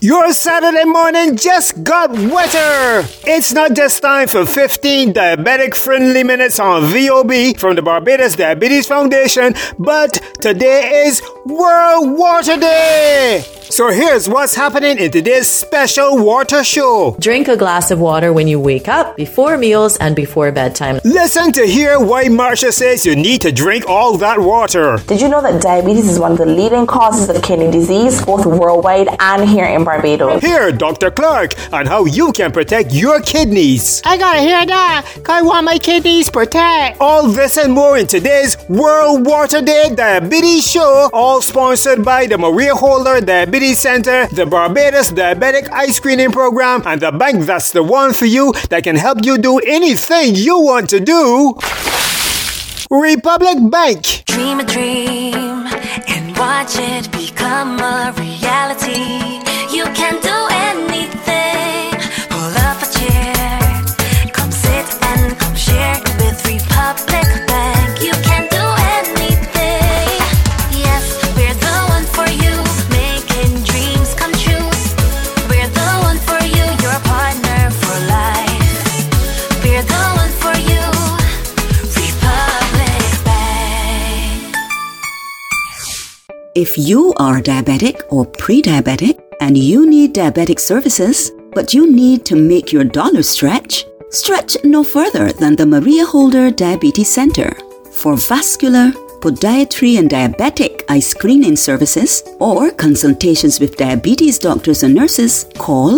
Your Saturday morning just got wetter. It's not just time for 15 diabetic-friendly minutes on VOB from the Barbados Diabetes Foundation, but today is World Water Day. So here's what's happening in today's special water show. Drink a glass of water when you wake up, before meals, and before bedtime. Listen to hear why Marsha says you need to drink all that water. Did you know that diabetes is one of the leading causes of kidney disease, both worldwide and here in Barbados? Hear Dr. Clark on how you can protect your kidneys. I gotta hear that, cause I want my kidneys protect. All this and more in today's World Water Day Diabetes Show, all sponsored by the Maria Holder Diabetes Center, the Barbados Diabetic Eye Screening Program, and the bank that's the one for you that can help you do anything you want to do. Republic Bank. Dream a dream and watch it become a reality. You can do anything. Pull up a chair, come sit and come share with Republic Bank. You can do anything. Yes, we're the one for you, making dreams come true. We're the one for you, your partner for life. We're the one for you, Republic Bank. If you are diabetic or pre-diabetic and you need diabetic services, but you need to make your dollar stretch no further than the Maria Holder Diabetes Center. For vascular, podiatry and diabetic eye screening services or consultations with diabetes doctors and nurses, call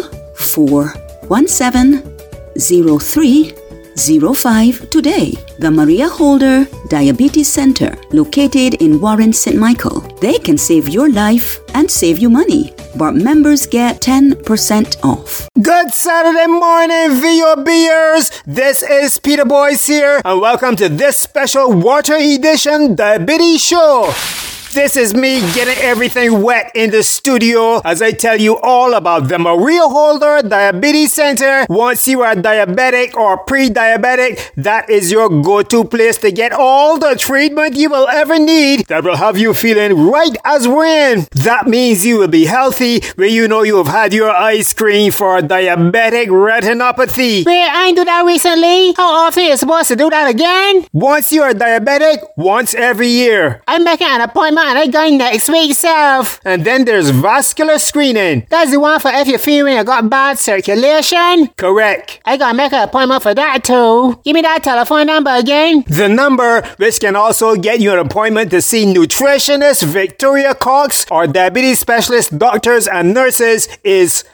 417-0305 today. The Maria Holder Diabetes Center, located in Warren, St. Michael. They can save your life and save you money. But members get 10% off. Good Saturday morning, VOBers. This is Peter Boyce here, and welcome to this special Water Edition Diabetes Show. This is me getting everything wet in the studio as I tell you all about the Maria Holder Diabetes Center. Once you are diabetic or pre-diabetic, that is your go-to place to get all the treatment you will ever need that will have you feeling right as rain. That means you will be healthy when you know you have had your eyes screened for diabetic retinopathy. Wait, I ain't do that recently. How often are you supposed to do that again? Once you are diabetic, once every year. I'm making an appointment and I going next week, self. And then there's vascular screening. That's the one for if you feel when you got bad circulation? Correct. I gotta make an appointment for that too. Give me that telephone number again. The number, which can also get you an appointment to see nutritionist Victoria Cox or diabetes specialist doctors and nurses, is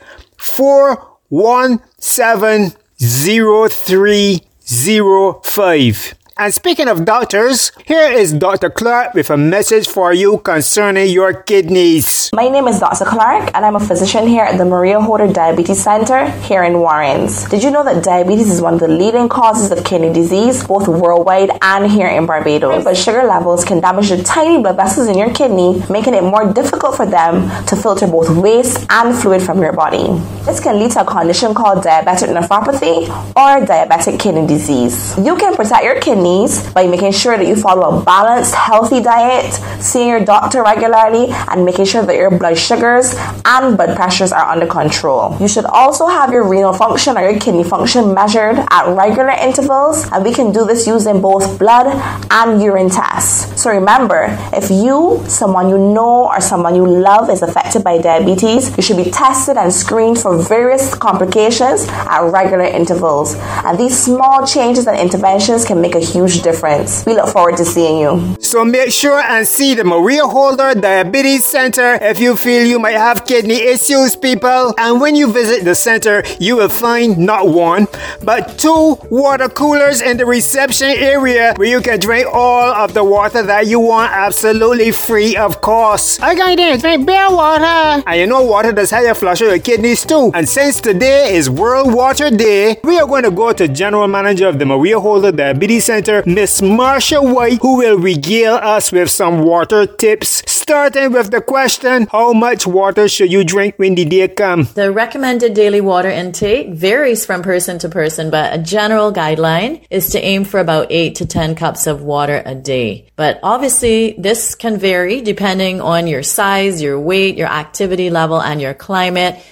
417-0305. And speaking of doctors, here is Dr. Clark with a message for you concerning your kidneys. My name is Dr. Clark, and I'm a physician here at the Maria Holder Diabetes Center here in Warrens. Did you know that diabetes is one of the leading causes of kidney disease, both worldwide and here in Barbados? But sugar levels can damage the tiny blood vessels in your kidney, making it more difficult for them to filter both waste and fluid from your body. This can lead to a condition called diabetic nephropathy or diabetic kidney disease. You can protect your kidneys by making sure that you follow a balanced, healthy diet, seeing your doctor regularly, and making sure that your blood sugars and blood pressures are under control. You should also have your renal function or your kidney function measured at regular intervals, and we can do this using both blood and urine tests. So remember, if you, someone you know, or someone you love is affected by diabetes, you should be tested and screened for various complications at regular intervals. And these small changes and interventions can make a huge difference. We look forward to seeing you. So make sure and see the Maria Holder Diabetes Center if you feel you might have kidney issues, people. And when you visit the center, you will find not one, but 2 water coolers in the reception area where you can drink all of the water that you want absolutely free of cost. I going there to drink beer water. And you know water does help you flush out your kidneys too. And since today is World Water Day, we are going to go to General Manager of the Maria Holder Diabetes Center, Miss Marsha White, who will regale us with some water tips, starting with the question, how much water should you drink when the day comes? The recommended daily water intake varies from person to person, but a general guideline is to aim for about 8 to 10 cups of water a day. But obviously, this can vary depending on your size, your weight, your activity level, and your climate.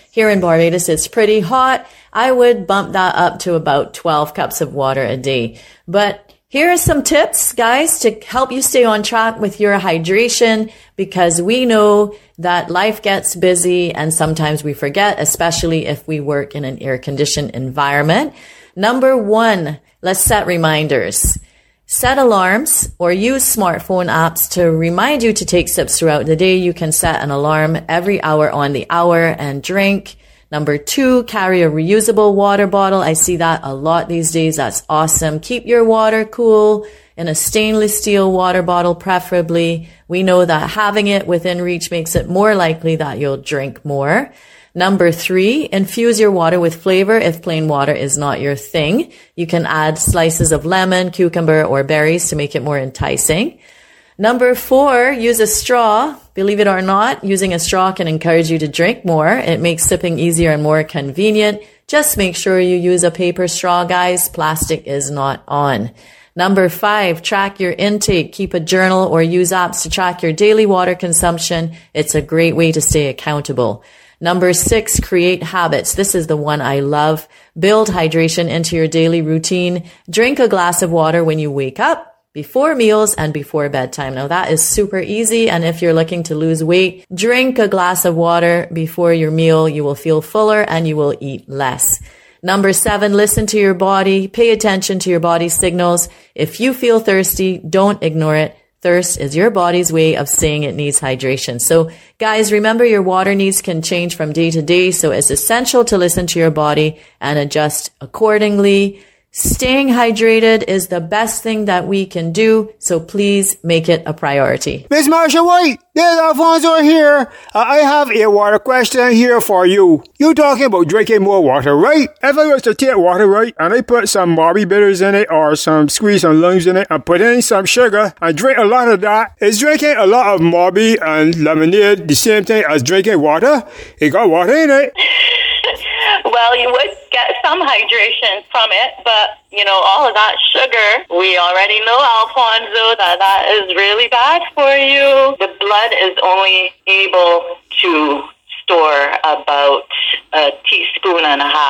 Here in Barbados, it's pretty hot. I would bump that up to about 12 cups of water a day. But here are some tips, guys, to help you stay on track with your hydration, because we know that life gets busy and sometimes we forget, especially if we work in an air-conditioned environment. Number 1, let's set reminders. Set alarms or use smartphone apps to remind you to take sips throughout the day. You can set an alarm every hour on the hour and drink. Number 2, carry a reusable water bottle. I see that a lot these days. That's awesome. Keep your water cool in a stainless steel water bottle, preferably. We know that having it within reach makes it more likely that you'll drink more. Number 3, infuse your water with flavor if plain water is not your thing. You can add slices of lemon, cucumber, or berries to make it more enticing. Number 4, use a straw. Believe it or not, using a straw can encourage you to drink more. It makes sipping easier and more convenient. Just make sure you use a paper straw, guys. Plastic is not on. Number 5, track your intake. Keep a journal or use apps to track your daily water consumption. It's a great way to stay accountable. Number 6, create habits. This is the one I love. Build hydration into your daily routine. Drink a glass of water when you wake up, before meals, and before bedtime. Now that is super easy. And if you're looking to lose weight, drink a glass of water before your meal. You will feel fuller and you will eat less. Number 7, listen to your body. Pay attention to your body's signals. If you feel thirsty, don't ignore it. Thirst is your body's way of saying it needs hydration. So guys, remember your water needs can change from day to day. So it's essential to listen to your body and adjust accordingly. Staying hydrated is the best thing that we can do, so please make it a priority. Miss Marsha White, there's Alfonso here. I have a water question here for you. You talking about drinking more water, right? If I was to take water, right, and I put some Marby bitters in it or squeeze some limes in it and put in some sugar and drink a lot of that, is drinking a lot of Marby and lemonade the same thing as drinking water? It got water in it. Well, you would get some hydration from it, but, all of that sugar, we already know, Alfonso, that is really bad for you. The blood is only able to store about 1.5 teaspoons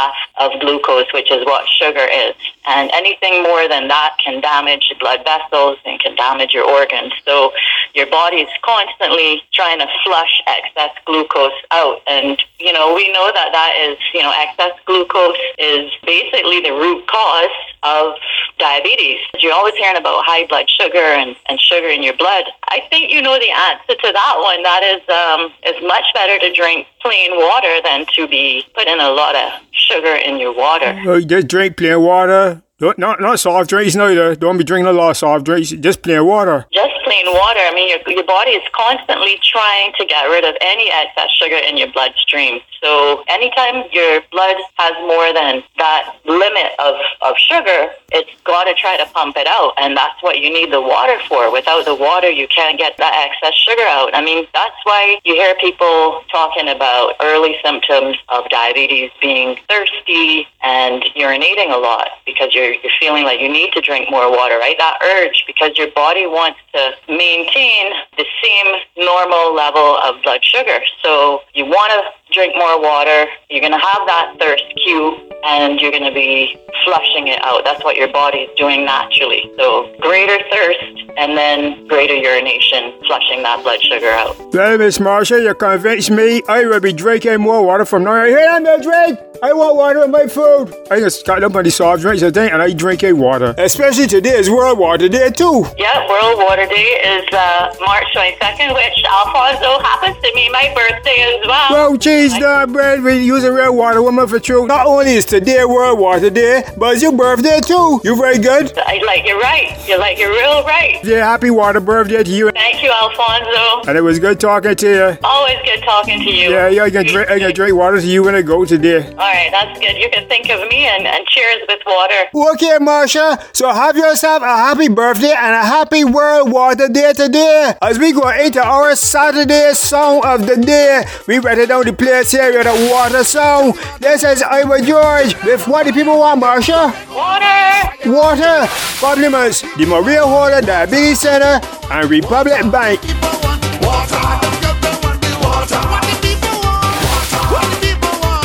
of glucose, which is what sugar is. And anything more than that can damage blood vessels and can damage your organs. So your body is constantly trying to flush excess glucose out. And, we know that is, excess glucose is basically the root cause of diabetes. You're always hearing about high blood sugar and sugar in your blood. I think you know the answer to that one. That is, it's much better to drink plain water than to be putting a lot of sugar in your water. Just drink plain water. Not soft drinks neither. Don't be drinking a lot of soft drinks. Just plain water. Just plain water. I mean, your body is constantly trying to get rid of any excess sugar in your bloodstream. So anytime your blood has more than that limit of sugar, it's got to try to pump it out. And that's what you need the water for. Without the water, you can't get that excess sugar out. I mean, that's why you hear people talking about early symptoms of diabetes being thirsty and urinating a lot, because you're feeling like you need to drink more water, right? That urge, because your body wants to maintain the same normal level of blood sugar. So you want to drink more water, you're going to have that thirst cue, and you're going to be flushing it out. That's what your body is doing naturally. So greater thirst and then greater urination, flushing that blood sugar out. Well, Miss Marsha, you convinced me. I will be drinking more water from now on. Hey, I'm going to drink. I want water in my food. I just got up on the soft drinks I think, and I drinking water. Especially today is World Water Day too. Yeah, World Water Day is March 22nd, which Alfonso happens to be my birthday as well. Well, cheese, bread, we use a real water woman for truth. Not only is today World Water Day, but it's your birthday too. You very good? You're right. You're real right. Yeah, happy water birthday to you. Thank you, Alfonso. And it was good talking to you. Always good talking to you. Yeah, I can drink water to you when I go today. All right, that's good. You can think of me and cheers with water. Okay, Marsha. So have yourself a happy birthday and a happy World Water Day today. As we go into our Saturday song of the day, we write it down the place here with a water song. This is Iowa George with What Do People Want, Marsha? Water! Water! Compliments the Maria Holder Diabetes Center and Republic Bank. Water.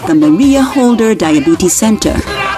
the Maria Holder Diabetes Center.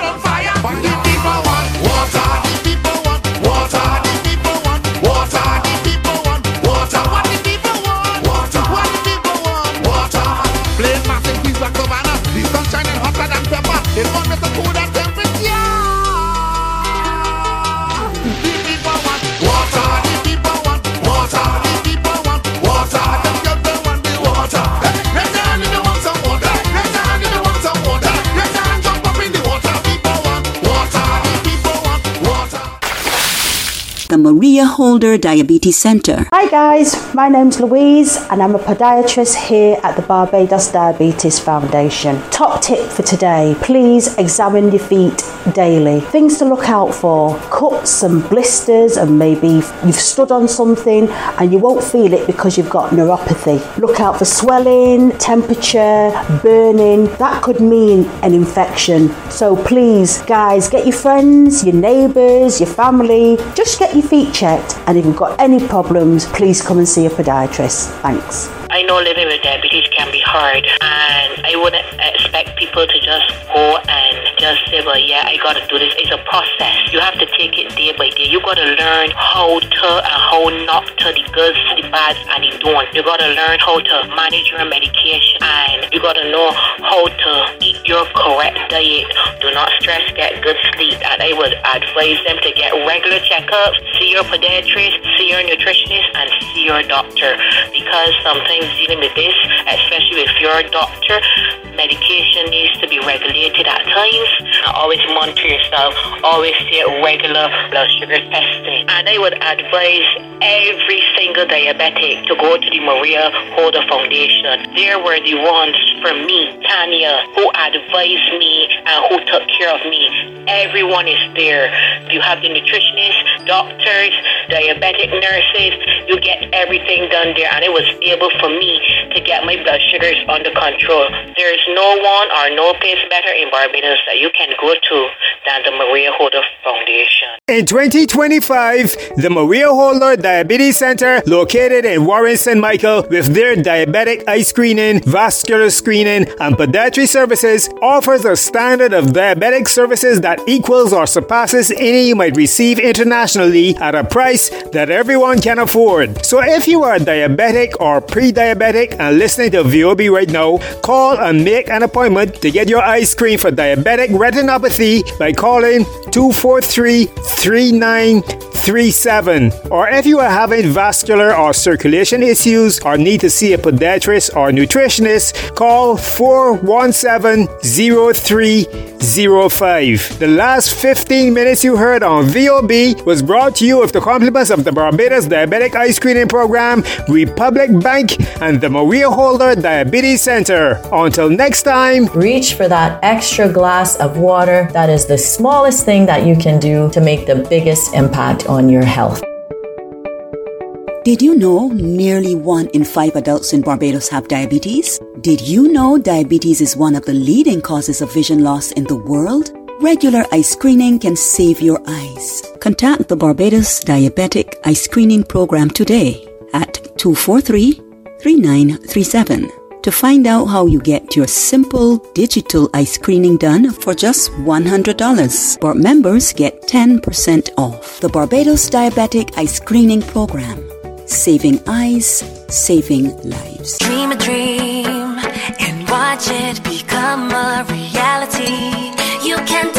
The Maria Holder Diabetes Center. Hi guys, my name's Louise and I'm a podiatrist here at the Barbados Diabetes Foundation. Top tip for today, please examine your feet daily. Things to look out for, cuts and blisters, and maybe you've stood on something and you won't feel it because you've got neuropathy. Look out for swelling, temperature, burning. That could mean an infection. So please guys, get your friends, your neighbours, your family, just get your feet checked, and if you've got any problems, please come and see a podiatrist. Thanks. I know living with diabetes can be hard, and I wouldn't expect people to just go and just say, well, yeah, I gotta do this. It's a process. You have to take it day by day. You gotta learn how to and how not to, the goods, the bads, and the don't. You gotta learn how to manage your medication, and you gotta know how to eat your correct diet. Do not stress, get good sleep, and I would advise them to get regular checkups, see your podiatrist, see your nutritionist, and see your doctor, because sometimes dealing with this, especially with your doctor, medication needs to be regulated at times. Always monitor yourself, always stay regular blood sugar testing. And I would advise every single diabetic to go to the Maria Holder Foundation. They were the ones for me, Tanya, who advised me and who took care of me. Everyone is there. You have the nutritionists, doctors, diabetic nurses. You get everything done there, and it was able for me to get my blood sugars under control. There is no one or no place better in Barbados that you can go to than the Maria Holder Foundation. In 2025, the Maria Holder Diabetes Center, located in Warren St. Michael, with their diabetic eye screening, vascular screening, and podiatry services, offers a standard of diabetic services that equals or surpasses any you might receive internationally at a price that everyone can afford. So if you are diabetic or pre-diabetic and listening to VOB right now, call and make an appointment to get your eye screened for diabetic retinopathy by calling 243-3937. Or if you are having vascular or circulation issues or need to see a podiatrist or nutritionist, call 417-0305. The last 15 minutes you heard on VOB was brought to you with the compliments of the Barbados Diabetic Eye Screening Program, Republic Bank, and the Maria Holder Diabetes Center. Until next time, reach for that extra glass of water. That is the smallest thing that you can do to make the biggest impact on your health. Did you know nearly 1 in 5 adults in Barbados have diabetes? Did you know diabetes is one of the leading causes of vision loss in the world? Regular eye screening can save your eyes. Contact the Barbados Diabetic Eye Screening Program today at 243-3937 to find out how you get your simple digital eye screening done for just $100. But members get 10% off. The Barbados Diabetic Eye Screening Program. Saving eyes, saving lives. Dream a dream and watch it become a reality. You can